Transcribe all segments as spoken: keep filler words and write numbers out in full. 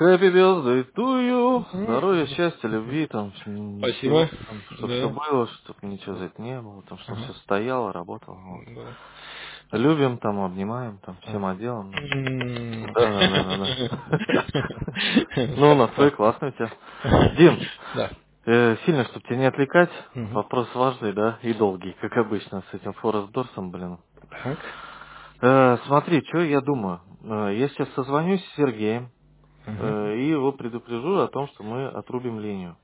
Happy birthday to you. Здоровья, счастья, любви, там, Спасибо. чтобы Да. все было, чтобы ничего за это не было, там, чтобы Ага. все стояло, работало. Вот. Да. Любим, там, обнимаем, там, всем Ага. отделом. М. Да, да, да, да, да. Ну, настрой классный у тебя. Дим, Да. э, сильно, чтобы тебя не отвлекать, Мгм. вопрос важный, да, и долгий, как обычно, с этим Форест Дорсом, блин. Так. Э, смотри, что я думаю. Э, я сейчас созвонюсь с Сергеем, Ага. э, и его предупрежу о том, что мы отрубим линию.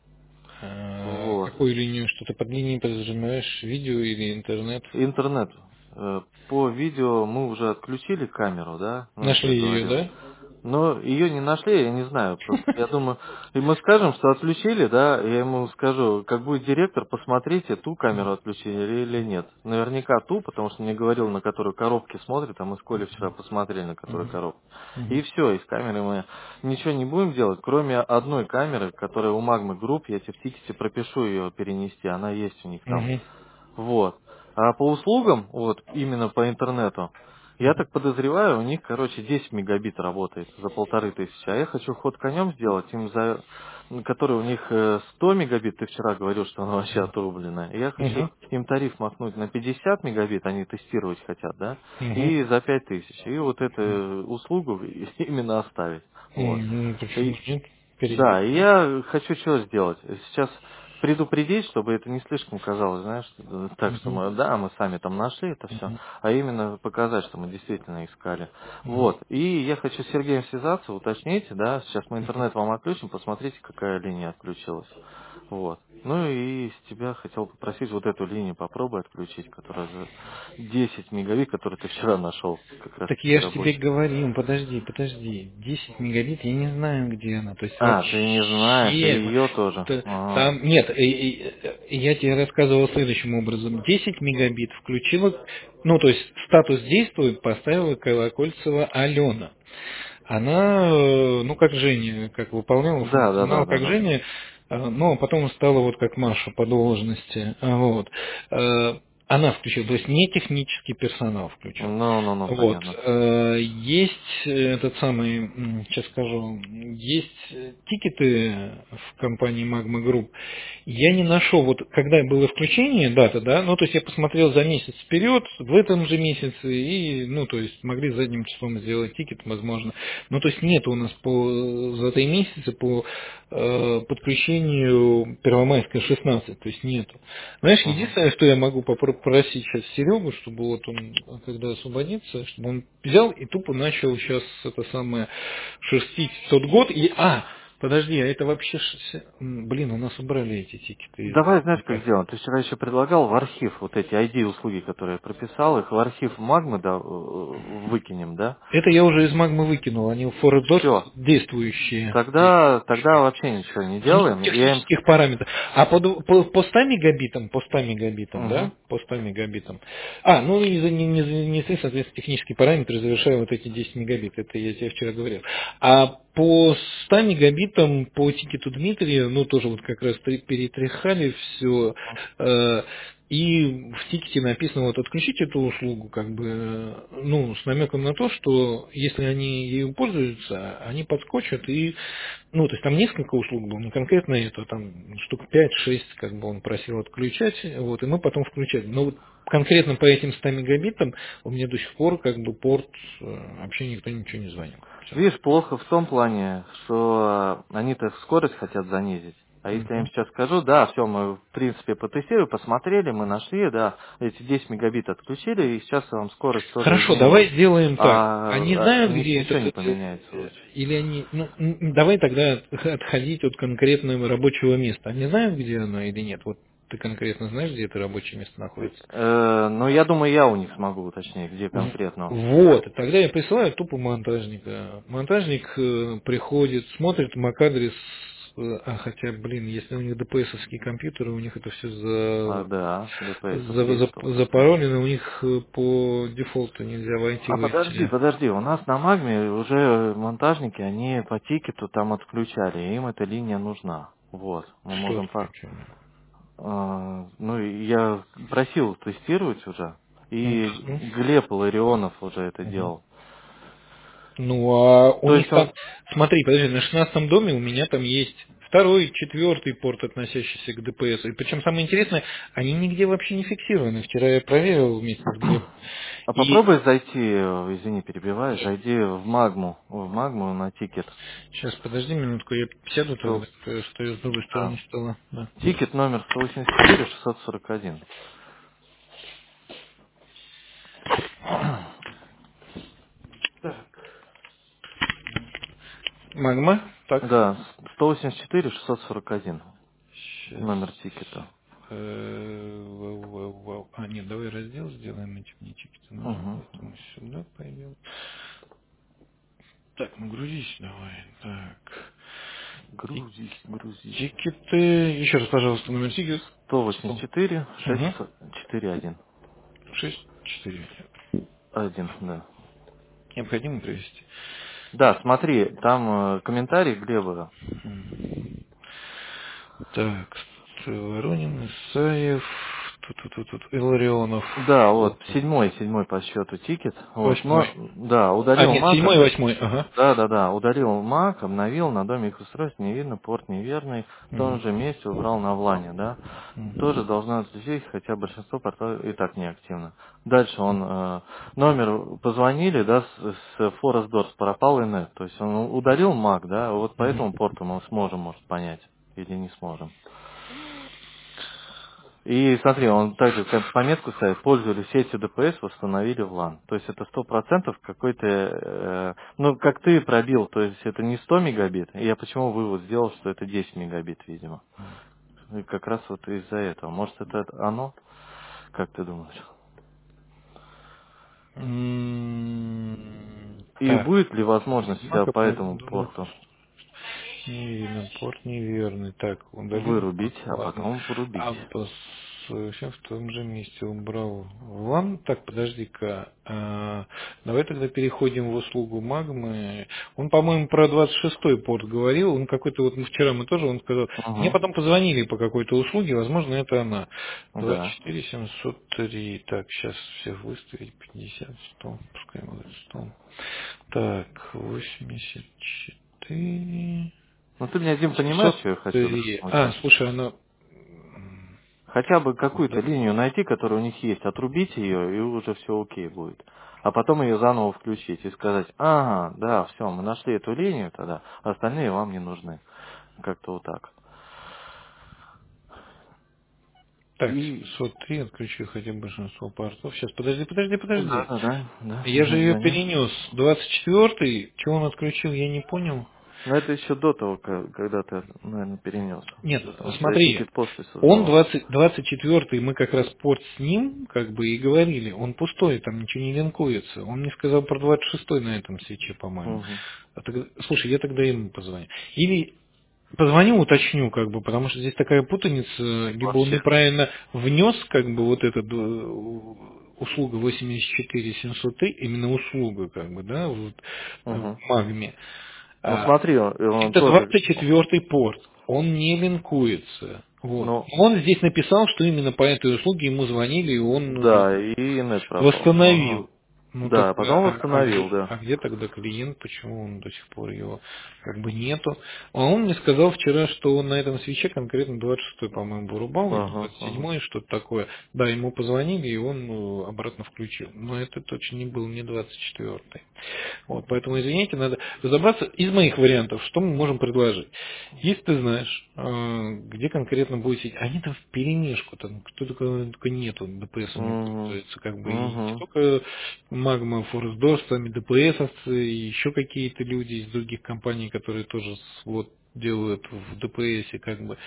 А, Вот. какую линию? Что-то под линией подразумеваешь? Видео или интернет? Интернет. Э, По видео мы уже отключили камеру, да? Ну, я тебе Нашли ее, говорил. да? Но ее не нашли, я не знаю. Просто я думаю, и мы скажем, что отключили, да, я ему скажу, как будет директор, посмотрите, ту камеру отключили или нет. Наверняка ту, потому что мне говорил, на которую коробки смотрит, а мы с Колей вчера посмотрели, на которую Мгм. коробку. И Мгм. все, из камеры мы ничего не будем делать, кроме одной камеры, которая у Магмы Групп, я тебе в тикете пропишу ее перенести, она есть у них там. Мгм. Вот. А по услугам, вот именно по интернету, я Мгм. так подозреваю, у них, короче, десять мегабит работает за полторы тысячи. А я хочу ход конем сделать, им за, который у них э, сто мегабит, ты вчера говорил, что она вообще отрублена. И я хочу Мгм. им тариф махнуть на пятьдесят мегабит, они тестировать хотят, да, Мгм. и за пять тысяч. И вот эту услугу именно оставить. Вот. Мгм. Почему И нет? да, Переделать, и да? я хочу что сделать? Сейчас предупредить, чтобы это не слишком казалось, знаешь, э, так что Мгм. мы, да, мы сами там нашли это все, Мгм. а именно показать, что мы действительно искали. Мгм. Вот. И я хочу с Сергеем связаться, уточнить, да, сейчас мы интернет вам отключим, посмотрите, какая линия отключилась. Вот. Ну и с тебя хотел попросить вот эту линию попробуй отключить, которая за десять мегабит, которую ты вчера нашел, как раз Так таки я же тебе рабочий. говорил, подожди, подожди, десять мегабит, я не знаю, где она, то есть А, ты не знаешь, и вообще, ее тоже. т- Ага. там, нет, э, э, э, я тебе рассказывал следующим образом, десять мегабит включила, ну, то есть статус действует, поставила Колокольцева Алена. Она, э, ну, как Женя, как выполняла Да, да, да, функционал, да, как да. Женя, э, но потом стала вот как Маша по должности, а, вот. Э, Она включила, то есть не технический персонал включил. Ну, ну, ну, Вот. понятно. Э, Есть этот самый, м, сейчас скажу, есть э, тикеты в компании Magma Group. Я не нашел, вот когда было включение, дата, да, ну, то есть я посмотрел за месяц вперед, в этом же месяце, и, ну, то есть могли задним числом сделать тикет, возможно. Ну, то есть нет у нас по, за три месяца по э, подключению Первомайская шестнадцать, то есть нету. Знаешь, Угу. единственное, что я могу попросить сейчас Серегу, чтобы вот он, когда освободится, чтобы он взял и тупо начал сейчас это самое шерстить тот год. И, а, подожди, а это вообще, ш- м, блин, у нас убрали эти тикеты из Давай, знаешь, как МК. сделаем? Ты вчера еще предлагал в архив вот эти ай ди-услуги, которые я прописал, их в архив Магмы, да, э, выкинем, да? Это я уже из магмы выкинул, они в Фордос Все. действующие. Тогда, тогда вообще ничего не Никаких делаем. Я им... технических параметров. А по, по, по ста мегабитам, по ста мегабитам, Угу. да, по ста мегабитам. А, ну и за не, не, не, соответственно, технические параметры завершаю вот эти десять мегабит, это я тебе вчера говорил. А по ста мегабитам по тикету Дмитрия, ну тоже вот как раз три- перетряхали все, и в тикете написано, вот отключить эту услугу, как бы, э, ну, с намеком на то, что если они ею пользуются, они подскочат и, ну, то есть там несколько услуг было, не конкретно это, там штук пять-шесть, как бы он просил отключать, вот, и мы потом включали. Но вот конкретно по этим ста мегабитам у меня до сих пор, как бы, порт, э, вообще никто ничего не звонил. Всё. Видишь, плохо в том плане, что э, они-то скорость хотят занизить. А если я им Мгм. сейчас скажу, да, все, мы в принципе потестировали, посмотрели, мы нашли, да, эти десять мегабит отключили, и сейчас вам скорость тоже Хорошо, изменим. давай сделаем так. А, Они а знают, у них где ничего этот, не э, поменяется э, лучше. или они, ну, м, давай тогда отходить от конкретного рабочего места. Они знают, где оно или нет? Вот ты конкретно знаешь, где это рабочее место находится? Э, но я думаю, я у них смогу уточнить, где В- конкретно. Вот, тогда я присылаю тупо монтажника. Монтажник э, приходит, смотрит MAC-адрес, э, а хотя, блин, если у них ДПСовские компьютеры, у них это все А, за, да, ДПС тут за, есть, за- что уточнять. запаролено, у них э, по дефолту нельзя А подожди, войти-выйти. подожди, у нас на Магме уже монтажники, они по тикету там отключали, и им эта линия нужна. Вот, мы Что можем по... отключено? а, ну, и я просил тестировать уже, и Мгм. Глеб Ларионов уже это Мгм. делал. Ну, а у То них есть там, он... смотри, подожди, на шестнадцатом доме у меня там есть второй, четвертый порт, относящийся к ДПС. И причем самое интересное, они нигде вообще не фиксированы. Вчера я проверил вместе с Глебом. А И попробуй зайти, э, извини, перебиваю, зайди в магму, в магму на тикет. сейчас, подожди минутку, я сяду Сто- тогда, что что я с другой да. стороны стола. Да. Тикет номер сто восемьдесят четыре шестьсот сорок один. Так. Магма, так. Да, сто восемьдесят четыре шестьсот сорок один. Сейчас. Номер тикета. Вау, вау, вау. А, нет, давай раздел сделаем, эти мне тикеты нужны, Угу. поэтому сюда пойдем. Так, ну грузись давай. Так. Тик- Грузись, грузись. Тикеты. Еще раз, пожалуйста, номер тикет. сто восемьдесят Сто. четыре Угу. шестьсот четыре один. Шесть, четыре. Один, да. Необходимо привести. Да, смотри, там э, комментарий Глеба. М. Так, Воронин, Исаев, тут-тут-тут, Илларионов. Да, вот, седьмой, седьмой по счету тикет. Вот, но, Восьмой. да, А, удалил нет, Mac. седьмой, восьмой, ага. Да, да, да, удалил Mac, обновил, на доме их устройств не видно, порт неверный, в том Мгм. же месте убрал на влане, да. Тоже Мгм. должна отключить, хотя большинство портов и так неактивно. Дальше он, э, номер позвонили, да, с, с Forest Doors пропал инет, то есть он удалил Mac, да, вот по Мгм. этому порту мы сможем, может, понять, или не сможем. И смотри, он также как пометку ставит, пользовались сетью ДПС, восстановили в лан. То есть это сто процентов какой-то, э, ну как ты пробил, то есть это не сто мегабит. И я почему вывод сделал, что это десять мегабит, видимо. И как раз вот из-за этого. Может это оно? Как ты думаешь? М, И Так, будет ли возможность себя Мака по этому продолжает. порту Не видно, порт неверный. Так, удалил. вырубить, а Ладно. потом врубить? А по сейчас в том же месте убрал ван. Так, подожди-ка. А, давай тогда переходим в услугу магмы. Он, по-моему, про двадцать шестой порт говорил. Он какой-то вот мы вчера мы тоже, он сказал. Мне Угу. потом позвонили по какой-то услуге, возможно, это она. двадцать Да. четыре семьсот три. Так, сейчас всех выставить. пятьдесят, сто. Пускай будет сто. Так, восемьдесят четыре. Ну ты меня, Дим, понимаешь, семьсот что я хочу три. А, научить? слушай, она... Хотя бы какую-то Да. линию найти, которая у них есть, отрубить ее, и уже все окей будет. А потом ее заново включить и сказать, ага, да, все, мы нашли эту линию тогда, а остальные вам не нужны. Как-то вот так. Так, И... семьсот три, отключу хотя бы большинство портов. Сейчас, подожди, подожди, Да, подожди. да, да, да, Я же я ее звоню. перенес. двадцать четвертый, чего он отключил, я не понял. Но это еще до того, ка- когда ты, наверное, перенес. Нет, Потому что я смотри, тикет после он создавал. двадцать, двадцать четвертый, мы как раз порт с ним, как бы и говорили, он пустой, там ничего не линкуется. Он мне сказал про двадцать шестой на этом свече, по-моему. Угу. А тогда- слушай, я тогда ему позвоню. Или позвоню, уточню, как бы, потому что здесь такая путаница, либо он Вообще. неправильно внес, как бы, вот эту услуга восемьдесят четыре семьсот три, именно услуга, как бы, да, вот, в Угу. магме. Ну А, смотри, он, он это тоже, двадцать четвертый порт, он не линкуется. Вот. ну, Он здесь написал, что именно по этой услуге ему звонили, и он э, да, и нет пропал. Ага. восстановил. Ну так, Да, а, потом а- а где, восстановил, да. а где тогда клиент, почему он до сих пор его как бы нету? А он мне сказал вчера, что он на этом свече конкретно двадцать шестой, по-моему, вырубал, или Ага, двадцать ага. седьмой, что-то такое. Да, ему позвонили, и он э, обратно включил. Но это точно не был не двадцать четвертый. Вот, поэтому, извините, надо разобраться из моих вариантов, что мы можем предложить. Если ты знаешь, э, где конкретно будет сидеть, они там в перемешку, там кто только, только нету, ДПСом не Угу. пользуется, как бы, и не Угу. только Магма, Форестдор, сами ДПСовцы, и еще какие-то люди из других компаний, которые тоже с- вот делают в ДПСе, как бы.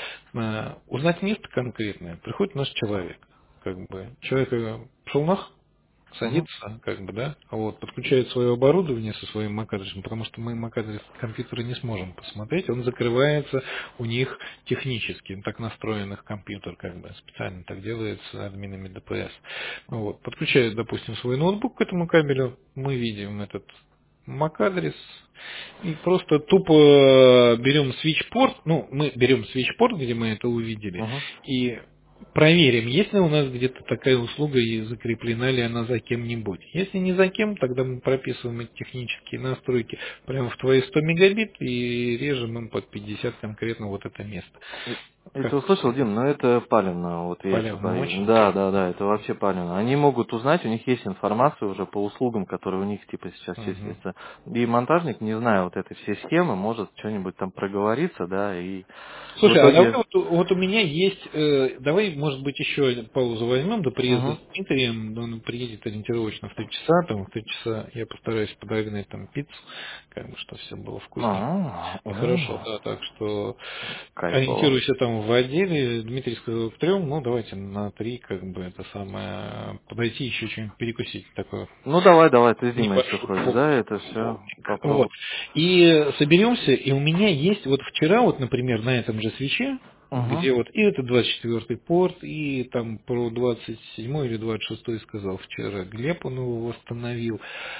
Э, Узнать место конкретное, приходит наш человек, как бы. Человек э, пошел нах, Угу. садится, как бы, да, вот, подключает свое оборудование со своим MAC-адресом, потому что мы MAC-адрес компьютера не сможем посмотреть, он закрывается у них технически, так настроен их компьютер, как бы, специально так делается админами ДПС. Вот, подключает, допустим, свой ноутбук к этому кабелю, мы видим этот MAC-адрес, и просто тупо берем switch-порт, ну, мы берем switch-порт, где мы это увидели, Угу. и проверим, есть ли у нас где-то такая услуга и закреплена ли она за кем-нибудь. Если не за кем, тогда мы прописываем эти технические настройки прямо в твои сто мегабит и режем им под пятьдесят конкретно вот это место. И ты Как услышал, Дим, ну это палевно, вот я тебе полезно боюсь. очень. Да, да, да, это вообще палевно. Они могут узнать, у них есть информация уже по услугам, которые у них типа сейчас Мгм. числятся. И монтажник, не зная вот этой всей схемы, может что-нибудь там проговориться, да, и в Слушай, а давай итоге... вот, вот у меня есть, э, давай, может быть, еще паузу возьмем до приезда Угу. с Дмитрием, он приедет ориентировочно в три часа, там в три часа я постараюсь подогнать там пиццу, как бы, чтобы все было вкусненько А, и м, хорошо, да, так что кайфово. ориентируйся там в отделе, Дмитрий сказал в трем, ну давайте на три, как бы, это самое, подойти еще что-нибудь перекусить такое. Ну давай, давай, ты с Димой если Небольшой хочешь, да, полдник. это все полдник. Вот. попробуй. И соберемся, и у меня есть вот вчера, вот, например, на этом же свече, Угу. где вот и это двадцать четвёртый порт, и там про двадцать седьмой или двадцать шестой сказал вчера Глеб, он его восстановил.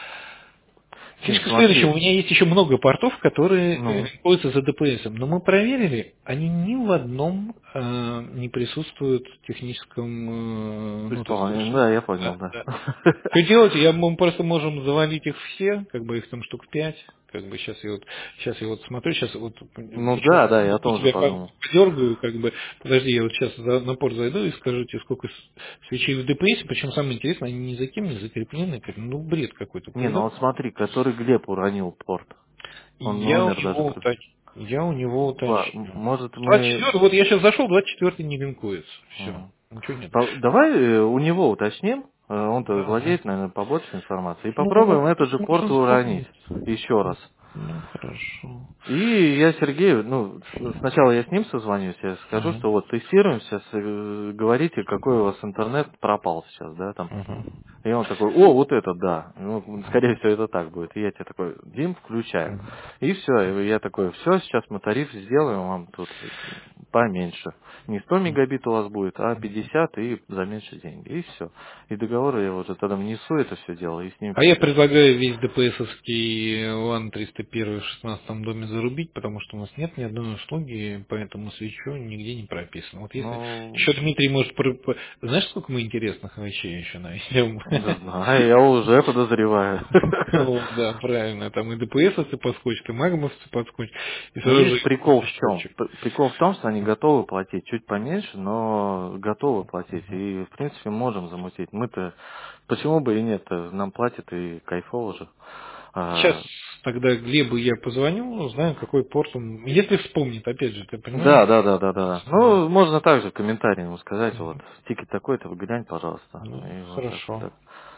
Дим, Фишка в следующем, смотри, у меня есть еще много портов, которые э, ну, находятся за ДПСом, но мы проверили, они ни в одном э, не присутствуют в техническом, э, ну, то есть, исполнение, да, я понял, да, да. да. Что делать? Я, мы просто можем завалить их все, как бы их там штук пять. Как бы сейчас я вот сейчас я вот смотрю, сейчас вот Ну еще да, да, я о том же тебя подумал. подергаю, как бы, подожди, я вот сейчас за- на порт зайду и скажу тебе, сколько с- свечей в ДПС, причем самое интересное, они ни за кем не закреплены, как, ну бред какой-то. Не, ну Когда вот смотри, который Глеб уронил порт. Он я у номер даже... него при- уточ... я у него Ла- м- уточню. Может двадцать мы... четвёртый, вот я сейчас зашел, двадцать четвёртый не линкуется. Все, м, ничего нет. по- Давай э, у него уточним, э, он-то Давай. владеет, наверное, побольше информации, и Ну, попробуем этот же порт можем уронить сравнить. еще раз. Ну, хорошо. И я Сергею, ну, с- сначала я с ним созвонюсь, я скажу, Ага, что вот тестируем сейчас, э, говорите, какой у вас интернет пропал сейчас, да, там. ага, И он такой, о, вот это да. Ну, скорее всего, это так будет. И я тебе такой, Дим, включаем. ага. И все, и я такой, все, сейчас мы тариф сделаем вам тут поменьше. Не сто мегабит у вас будет, а пятьдесят и за меньше деньги. И все. И договор я уже тогда внесу это все дело и с ним А я переговорю. предлагаю весь ДПСовский ЛАН триста один в шестнадцатом доме зарубить, потому что у нас нет ни одной услуги, поэтому свечу нигде не прописано. Вот если Ну, еще Дмитрий может... про- про- Знаешь, сколько мы интересных вещей еще найдем? да знаю, я уже подозреваю. Вот, да, правильно. Там и ДПСовцы подскочат, и магмовцы подскочат, и Но сразу же видишь, прикол в чем? счетчик. П- Прикол в том, что они готовы платить чуть поменьше, но готовы платить. И, в принципе, можем замутить. Мы-то, почему бы и нет, нам платят и кайфово же. Сейчас А, тогда Глебу я позвоню, узнаю, какой порт он... Если вспомнит, опять же, ты да, понимаешь? да, да, да, да. Ну, можно также комментарий ему сказать, вот, Мгм. тикет такой-то, глянь, пожалуйста. Ну, И вот так, хорошо. так.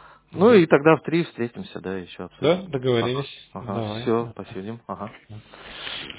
Ну Мгм. и тогда в три встретимся, да, еще Да, обсудим. Ага, договорились. ага, Давай. все, посидим, ага.